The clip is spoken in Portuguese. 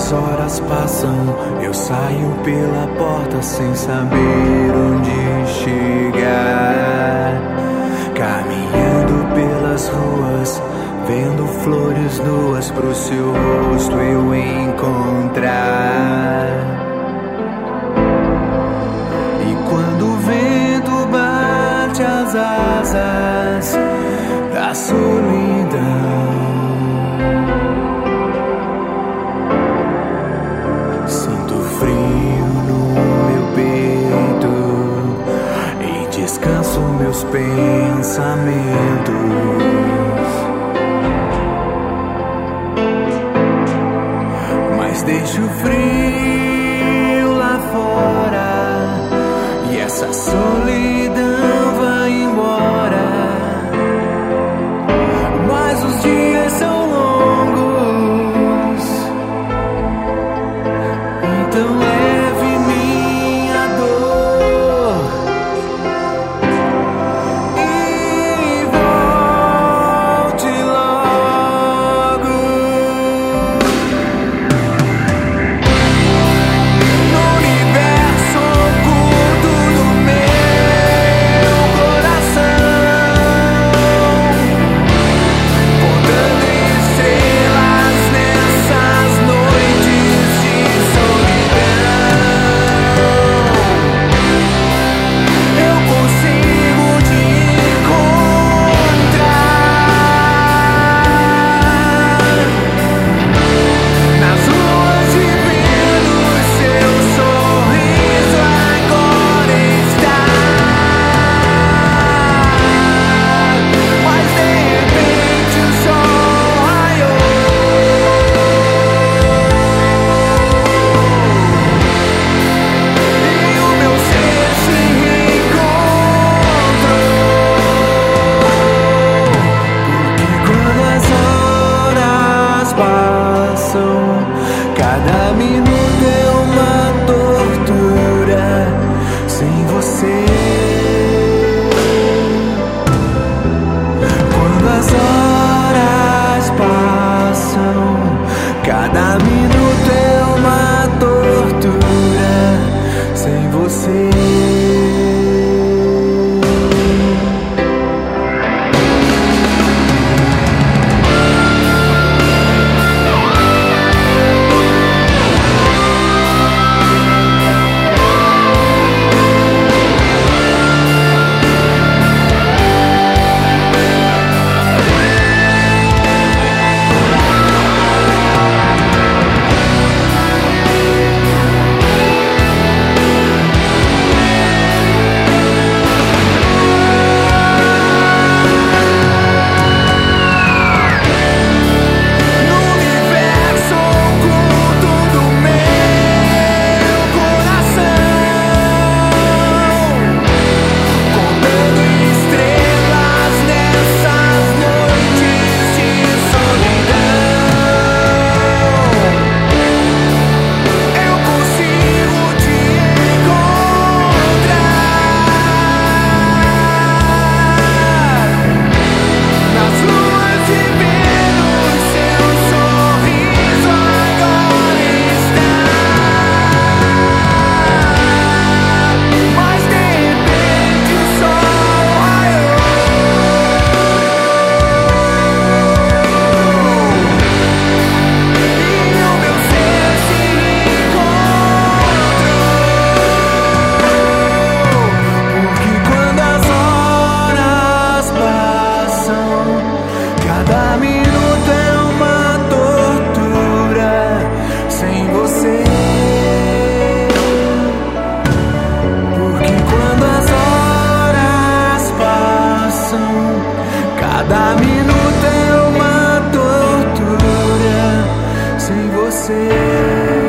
as horas passam, eu saio pela porta sem saber onde chegar. Caminhando pelas ruas, vendo flores nuas pro seu rosto eu encontrar. E quando o vento bate as asas da solidão, descanso meus pensamentos. Mas deixo o frio lá fora e essa solidão vai embora. Mas os dias são longos, então leve minha dor e volte logo. No universo oculto do meu coração, contando estrelas nessas noites de solidão, eu consigo te encontrar nas ruas de Vênus. Seu sorriso agora está, mas de repente o sol raiou e o meu ser se reencontrou. Porque quando as horas passam, cada minuto é uma tortura sem você. Quando as horas passam, cada minuto é uma tortura sem você. No universo oculto do meu coração, contando estrelas nessas noites de solidão, eu consigo te encontrar nas ruas de Vênus. Seu sorriso agora está, mas de repente o sol raiou e o meu ser se reencontrou. Porque quando as horas passam, cada minuto é uma tortura sem você. Porque quando as horas passam, cada minuto é uma tortura sem você.